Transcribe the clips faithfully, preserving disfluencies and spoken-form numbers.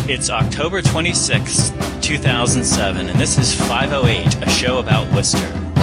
It's October twenty-sixth, two thousand seven, and this is five oh eight, a show about Worcester.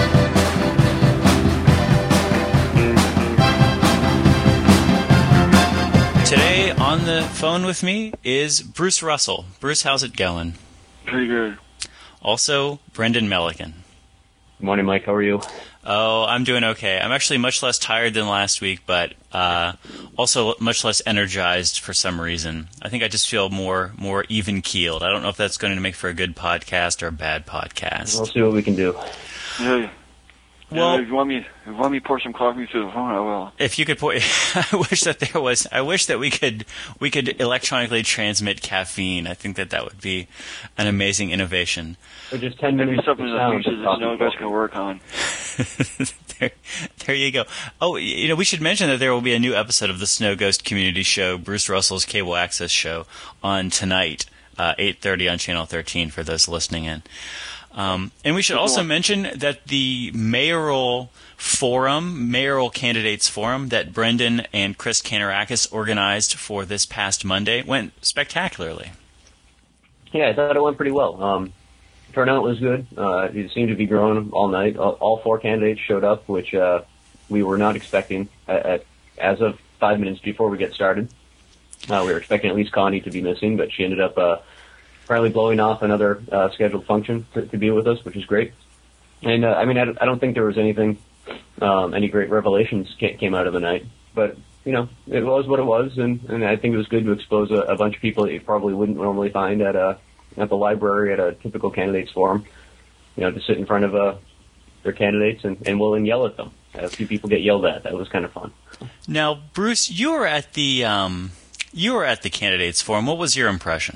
Today on the phone with me is Bruce Russell. Bruce, how's it going? Pretty good. Also, Brendan Milligan. Good morning, Mike. How are you? Oh, I'm doing okay. I'm actually much less tired than last week, but uh, also much less energized for some reason. I think I just feel more more even-keeled. I don't know if that's going to make for a good podcast or a bad podcast. We'll see what we can do. Yeah. Well, yeah, if you want me, if you want me to pour some coffee through the phone, I will. If you could pour, I wish that there was. I wish that we could we could electronically transmit caffeine. I think that that would be an amazing innovation. Or just ten Maybe minutes. something in the future that no guys can work on. there, there you go. Oh, you know, we should mention that there will be a new episode of the Snow Ghost Community Show, Bruce Russell's cable access show, on tonight, uh, eight thirty on Channel thirteen for those listening in. Um, and we should also mention that the mayoral forum, mayoral candidates forum that Brendan and Chris Kanarakis organized for this past Monday went spectacularly. Yeah, I thought it went pretty well. Um, turnout was good. Uh, it seemed to be growing all night. All, all four candidates showed up, which uh, we were not expecting at, at, as of five minutes before we get started. Uh, we were expecting at least Connie to be missing, but she ended up uh, apparently blowing off another uh, scheduled function to, to be with us, which is great. And, uh, I mean, I, I don't think there was anything, um, any great revelations ca- came out of the night. But, you know, it was what it was, and, and I think it was good to expose a, a bunch of people that you probably wouldn't normally find at a, at the library at a typical candidates forum, you know, to sit in front of uh, their candidates and, and will and yell at them. A few people get yelled at. That was kind of fun. Now, Bruce, you were at the um, you were at the candidates forum. What was your impression?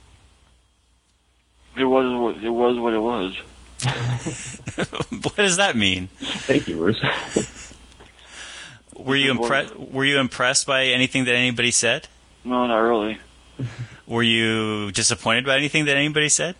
It was what it was. What it was. What does that mean? Thank you, Bruce. Were you impressed? Were you impressed by anything that anybody said? No, not really. Were you disappointed by anything that anybody said?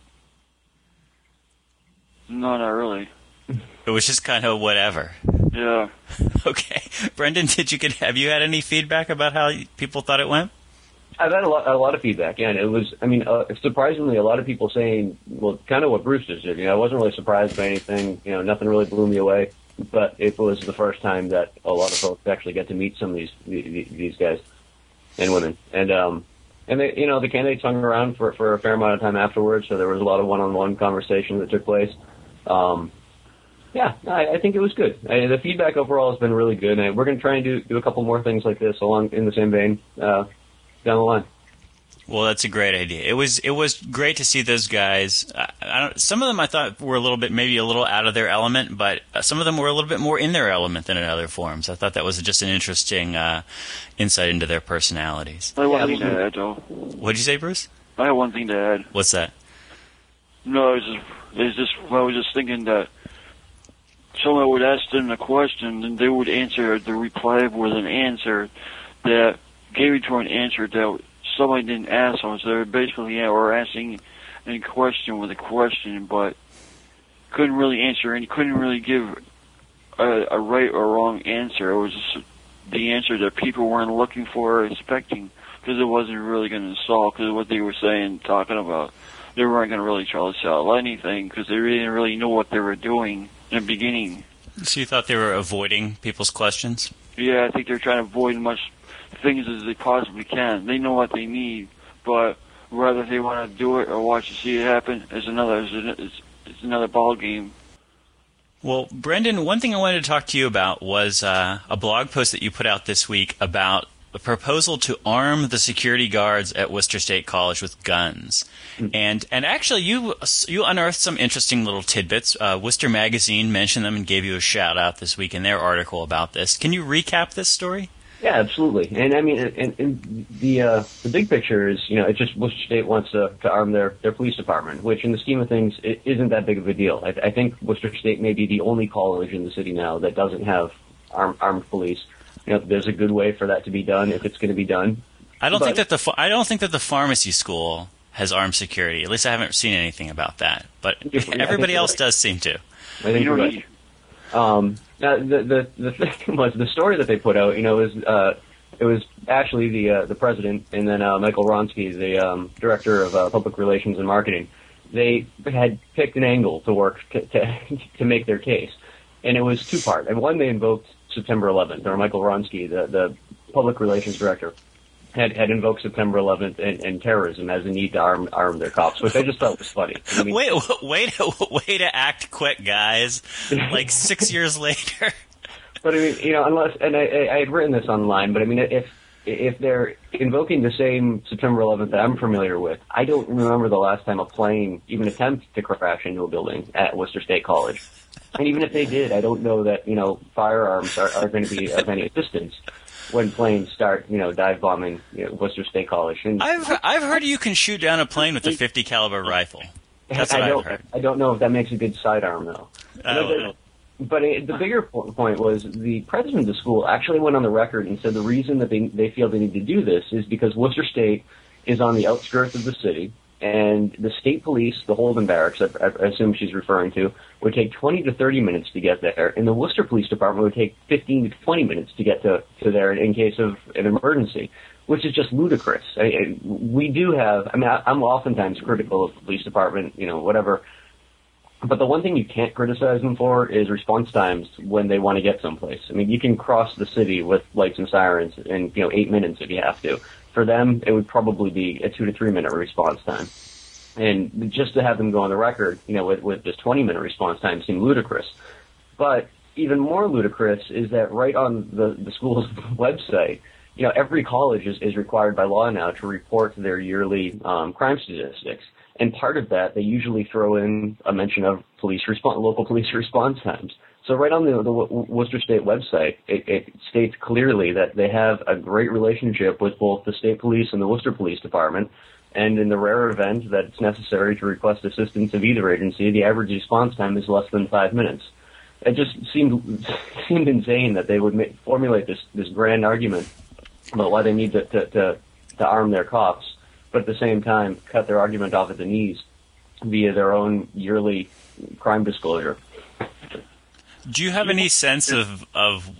No, not really. It was just kind of whatever. Yeah. Okay, Brendan, did you get? Have you had any feedback about how people thought it went? I've had a lot, a lot of feedback, yeah, and it was, I mean, uh, surprisingly, a lot of people saying, well, kind of what Bruce just did. You know, I wasn't really surprised by anything. You know, nothing really blew me away. But it was the first time that a lot of folks actually get to meet some of these these guys and women, and um, and they, you know, the candidates hung around for for a fair amount of time afterwards. So there was a lot of one-on-one conversation that took place. Um, yeah, I, I think it was good. I, the feedback overall has been really good, and we're going to try and do do a couple more things like this along in the same vein. Uh, down the line. Well, that's a great idea. It was it was great to see those guys. I, I don't, some of them I thought were a little bit, maybe a little out of their element, but some of them were a little bit more in their element than in other forums. I thought that was just an interesting uh, insight into their personalities. I have one Yeah, thing to add, though. What did you say, Bruce? I have one thing to add. What's that? No, it's just, it's just I was just thinking that someone would ask them a question, and they would answer the reply with an answer that gave it to an answer that somebody didn't ask them. So they basically yeah, were asking a question with a question, but couldn't really answer and couldn't really give a, a right or wrong answer. It was just the answer that people weren't looking for or expecting, because it wasn't really going to solve, because of what they were saying, talking about. They weren't going to really try to sell anything, because they didn't really know what they were doing in the beginning. So you thought they were avoiding people's questions? Yeah, I think they're trying to avoid much things as they possibly can. They know what they need, but whether they want to do it or watch to see it happen is another is it's another ball game. Well, Brendan, one thing I wanted to talk to you about was uh, a blog post that you put out this week about a proposal to arm the security guards at Worcester State College with guns. Mm. And and actually, you you unearthed some interesting little tidbits. Uh, Worcester Magazine mentioned them and gave you a shout-out this week in their article about this. Can you recap this story? Yeah, absolutely. And I mean, and, and the uh, the big picture is, you know, it's just Worcester State wants to, to arm their, their police department, which in the scheme of things, it isn't that big of a deal. I, I think Worcester State may be the only college in the city now that doesn't have armed, armed police. You know, there's a good way for that to be done if it's going to be done. I don't but, think that the I don't think that the pharmacy school has armed security. At least I haven't seen anything about that. But yeah, everybody else right. does seem to. I think you're right. Um, now, the, the the thing was the story that they put out. You know, is uh, it was actually the uh, the president and then uh, Michael Wronski, the um, director of uh, public relations and marketing. They had picked an angle to work to to, to make their case, and it was two part. And one, they invoked September eleventh, or Michael Wronski, the the public relations director, had had invoked September eleventh and, and terrorism as a need to arm arm their cops, which I just thought was funny. I mean, wait, wait, way to act quick, guys! Like six years later. But I mean, you know, unless and I, I had written this online, but I mean, if if they're invoking the same September eleventh that I'm familiar with, I don't remember the last time a plane even attempted to crash into a building at Worcester State College. And even if they did, I don't know that, you know, firearms are, are going to be of any assistance when planes start, you know, dive bombing, you know, Worcester State College. And I've I've heard you can shoot down a plane with a fifty caliber rifle. That's what I don't, I've heard. I don't know if that makes a good sidearm, though. Oh. But it, the bigger point was the president of the school actually went on the record and said the reason that they they feel they need to do this is because Worcester State is on the outskirts of the city, and the state police, the Holden Barracks, I, I assume she's referring to, would take twenty to thirty minutes to get there, and the Worcester Police Department would take fifteen to twenty minutes to get to, to there in case of an emergency, which is just ludicrous. I, I, we do have, I mean, I, I'm oftentimes critical of the police department, you know, whatever. But the one thing you can't criticize them for is response times when they want to get someplace. I mean, you can cross the city with lights and sirens in, you know, eight minutes if you have to. For them, it would probably be a two to three minute response time. And just to have them go on the record, you know, with, with just twenty minute response time seemed ludicrous. But even more ludicrous is that right on the, the school's website, you know, every college is, is required by law now to report their yearly um, crime statistics. And part of that, they usually throw in a mention of police response, local police response times. So right on the, the Worcester State website, it, it states clearly that they have a great relationship with both the state police and the Worcester Police Department. And in the rare event that it's necessary to request assistance of either agency, the average response time is less than five minutes. It just seemed seemed insane that they would make, formulate this, this grand argument about why they need to, to, to, to arm their cops, but at the same time cut their argument off at the knees via their own yearly crime disclosure. Do you have any sense of of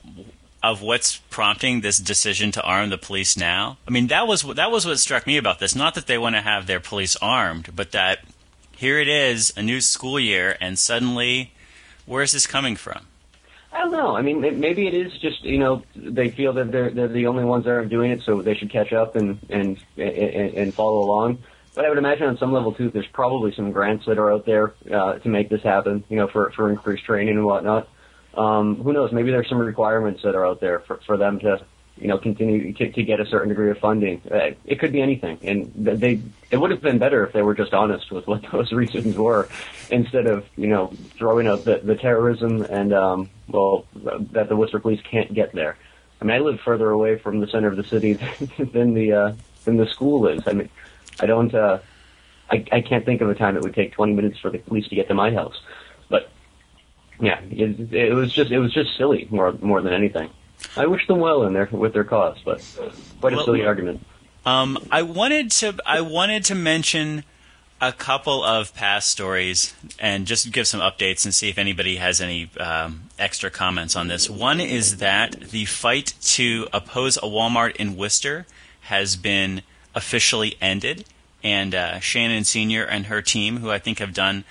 of what's prompting this decision to arm the police now? I mean, that was that was what struck me about this. Not that they want to have their police armed, but that here it is, a new school year, and suddenly, where's this coming from? I don't know. I mean, maybe it is just, you know, they feel that they're they're the only ones that are doing it, so they should catch up and and and, and follow along. But I would imagine on some level, too, there's probably some grants that are out there uh, to make this happen, you know, for, for increased training and whatnot. Um, who knows? Maybe there's some requirements that are out there for, for them to, you know, continue to, to get a certain degree of funding. Uh, it could be anything. And they it would have been better if they were just honest with what those reasons were instead of, you know, throwing out the, the terrorism and, um, well, that the Worcester police can't get there. I mean, I live further away from the center of the city than the uh, than the school is. I mean, I don't, uh, I, I can't think of a time it would take twenty minutes for the police to get to my house. But, yeah, it, it was just, it was just silly more, more than anything. I wish them well in their, with their cause, but quite a well, silly argument. Um, I wanted to, I wanted to mention a couple of past stories and just give some updates and see if anybody has any um, extra comments on this. One is that the fight to oppose a Walmart in Worcester has been officially ended, and uh, Shannon Senior and her team, who I think have done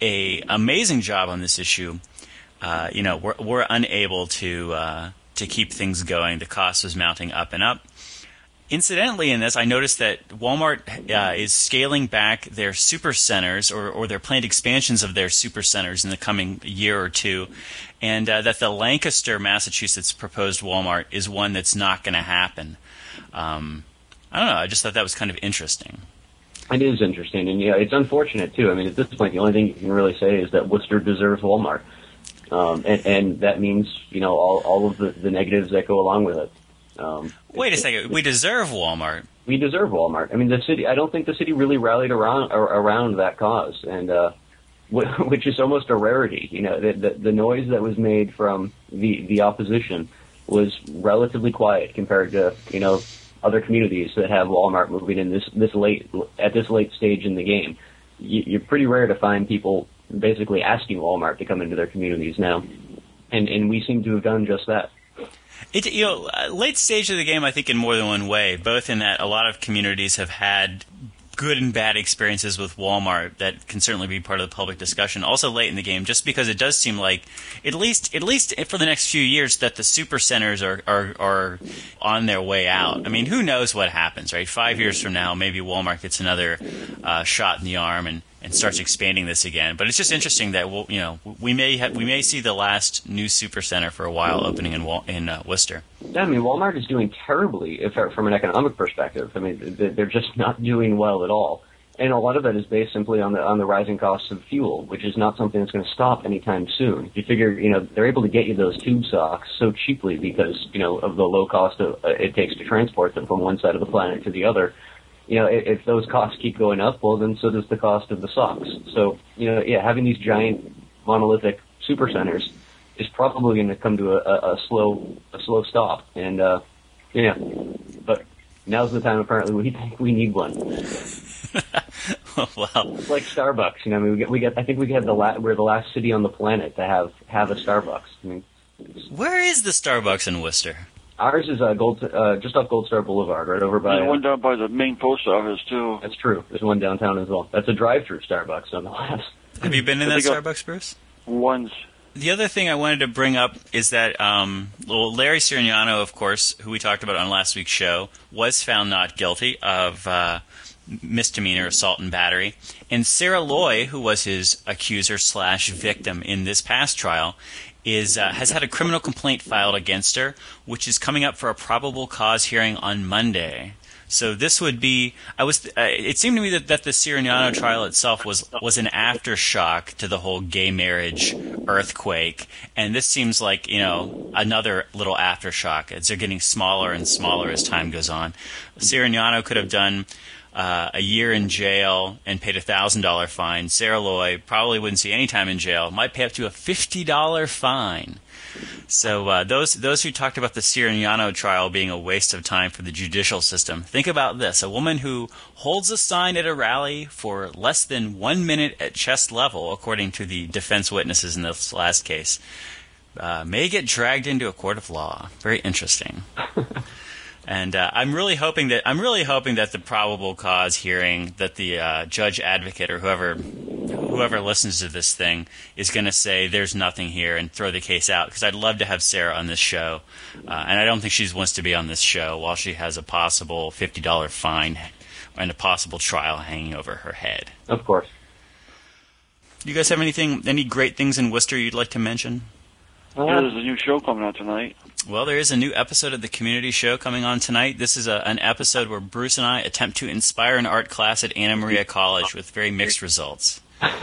a amazing job on this issue, uh, you know, were, were unable to uh, to keep things going. The cost was mounting up and up. Incidentally, in this, I noticed that Walmart uh, is scaling back their super centers or, or their planned expansions of their super centers in the coming year or two, and uh, that the Lancaster, Massachusetts proposed Walmart is one that's not going to happen. Um, I don't know. I just thought that was kind of interesting. It is interesting, and yeah, it's unfortunate too. I mean, at this point, the only thing you can really say is that Worcester deserves Walmart, um, and, and that means, you know, all all of the, the negatives that go along with it. Um, Wait a second. We deserve Walmart. We deserve Walmart. I mean, the city. I don't think the city really rallied around around that cause, and uh, which is almost a rarity. You know, the, the the noise that was made from the the opposition was relatively quiet compared to, you know, other communities that have Walmart moving in this this late at this late stage in the game. You, you're pretty rare to find people basically asking Walmart to come into their communities now, and and we seem to have done just that. It, you know, uh, late stage of the game, I think, in more than one way. Both in that a lot of communities have had good and bad experiences with Walmart that can certainly be part of the public discussion. Also late in the game, just because it does seem like, at least at least for the next few years, that the super centers are, are, are on their way out. I mean, who knows what happens, right? Five years from now, maybe Walmart gets another uh, shot in the arm and, and starts expanding this again. But it's just interesting that we'll, you know, we may have, we may see the last new super center for a while opening in Wal- in uh, Worcester. Yeah, I mean, Walmart is doing terribly if, from an economic perspective. I mean, they're just not doing well at all. And a lot of that is based simply on the on the rising costs of fuel, which is not something that's going to stop anytime soon. You figure, you know, they're able to get you those tube socks so cheaply because, you know, of the low cost of, uh, it takes to transport them from one side of the planet to the other. You know, if, if those costs keep going up, well, then so does the cost of the socks. So, you know, yeah, having these giant monolithic supercenters is probably going to come to a, a, a slow a slow stop. And, uh, yeah, but now's the time, apparently, we think we need one. Well, it's like Starbucks, you know. I mean, we get, we get. I think we have the la- we're the last city on the planet to have have a Starbucks. I mean, where is the Starbucks in Worcester? Ours is uh, Gold, uh, just off Gold Star Boulevard, right over by. There's uh, one down by the main post office too. That's true. There's one downtown as well. That's a drive-through Starbucks, nonetheless. Have you been in that Starbucks, Bruce? Once. The other thing I wanted to bring up is that um, well, Larry Sirignano, of course, who we talked about on last week's show, was found not guilty of uh, misdemeanor assault and battery. And Sarah Loy, who was his accuser slash victim in this past trial, is uh, has had a criminal complaint filed against her, which is coming up for a probable cause hearing on Monday. So this would be, I was. Uh, it seemed to me that, that the Sirignano trial itself was was an aftershock to the whole gay marriage earthquake, and this seems like, you know, another little aftershock as they're getting smaller and smaller as time goes on. Sirignano could have done uh, a year in jail and paid a thousand dollar fine. Sarah Loy probably wouldn't see any time in jail. Might pay up to a fifty dollar fine. So uh, those those who talked about the Sirignano trial being a waste of time for the judicial system, think about this. A woman who holds a sign at a rally for less than one minute at chest level, according to the defense witnesses in this last case, uh, may get dragged into a court of law. Very interesting. And uh, I'm really hoping that I'm really hoping that the probable cause hearing, that the uh, judge advocate or whoever whoever listens to this thing is going to say there's nothing here and throw the case out, because I'd love to have Sarah on this show, uh, and I don't think she wants to be on this show while she has a possible fifty dollar fine and a possible trial hanging over her head. Of course. Do you guys have anything, any great things in Worcester you'd like to mention? Yeah, there's a new show coming out tonight. Well, there is a new episode of the Community Show coming on tonight. This is a, an episode where Bruce and I attempt to inspire an art class at Anna Maria College with very mixed results.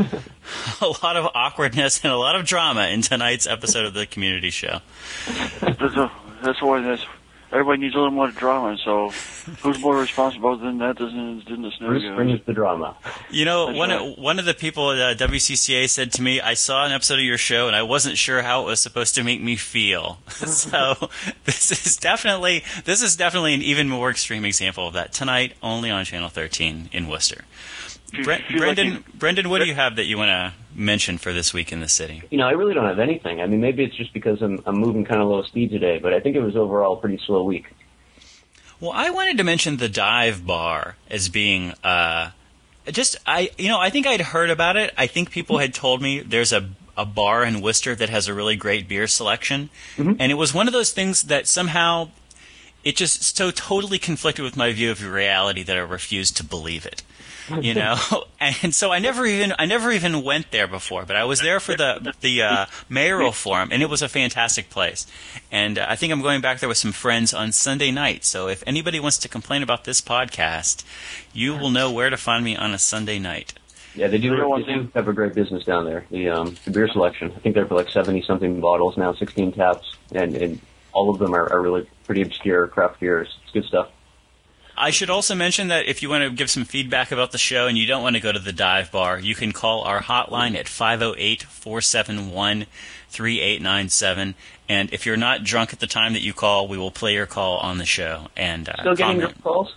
A lot of awkwardness and a lot of drama in tonight's episode of the Community Show. That's, a, that's why that's, everybody needs a little more drama, so who's more responsible than that than, than the snow Bruce goes? brings the drama. You know, That's one right. of, one of the people at uh, W C C A said to me, I saw an episode of your show and I wasn't sure how it was supposed to make me feel. So this is definitely this is definitely an even more extreme example of that tonight, only on Channel thirteen in Worcester. Bre- Feel Brendan, like you- Brendan, what do you have that you want to mention for this week in the city? You know, I really don't have anything. I mean, maybe it's just because I'm, I'm moving kind of low speed today, but I think it was overall a pretty slow week. Well, I wanted to mention the Dive Bar as being uh, just I you know I think I'd heard about it. I think people had told me there's a a bar in Worcester that has a really great beer selection, mm-hmm. and it was one of those things that somehow it just so totally conflicted with my view of reality that I refused to believe it. You know, and so I never even I never even went there before, but I was there for the the uh, mayoral forum, and it was a fantastic place. And uh, I think I'm going back there with some friends on Sunday night. So if anybody wants to complain about this podcast, you will know where to find me on a Sunday night. Yeah, they do, they do have a great business down there. The um, the beer selection, I think they're for like seventy something bottles now, sixteen taps, and, and all of them are, are really pretty obscure craft beers. It's good stuff. I should also mention that if you want to give some feedback about the show and you don't want to go to the Dive Bar, you can call our hotline at five oh eight, four seven one, three eight nine seven. And if you're not drunk at the time that you call, we will play your call on the show. And uh, Still getting comment. calls?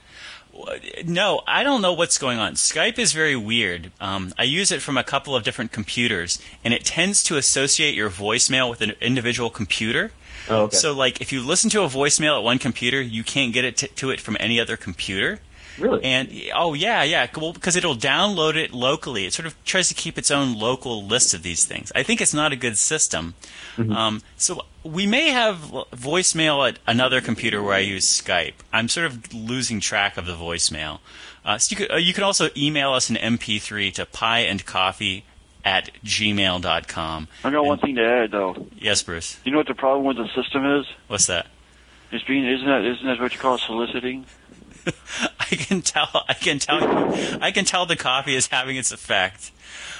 No, I don't know what's going on. Skype is very weird. Um, I use it from a couple of different computers, and it tends to associate your voicemail with an individual computer. Oh, okay. So, like, if you listen to a voicemail at one computer, you can't get it t- to it from any other computer. Really? And oh yeah, yeah, well, because it'll download it locally. It sort of tries to keep its own local list of these things. I think it's not a good system. Mm-hmm. Um, so we may have voicemail at another computer where I use Skype. I'm sort of losing track of the voicemail. Uh, so you could uh, you can also email us an M P three to pieandcoffee at gmail dot com. I got one thing to add though. Yes, Bruce. You know what the problem with the system is? What's that? It's being isn't that isn't that what you call soliciting? I can tell. I can tell. I can tell the coffee is having its effect.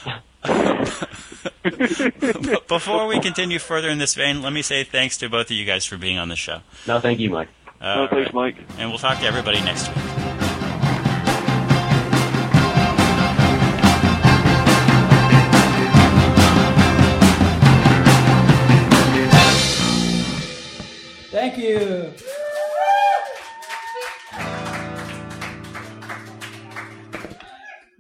Before we continue further in this vein, let me say thanks to both of you guys for being on the show. No, thank you, Mike. Uh, no, thanks, right. Mike. And we'll talk to everybody next week.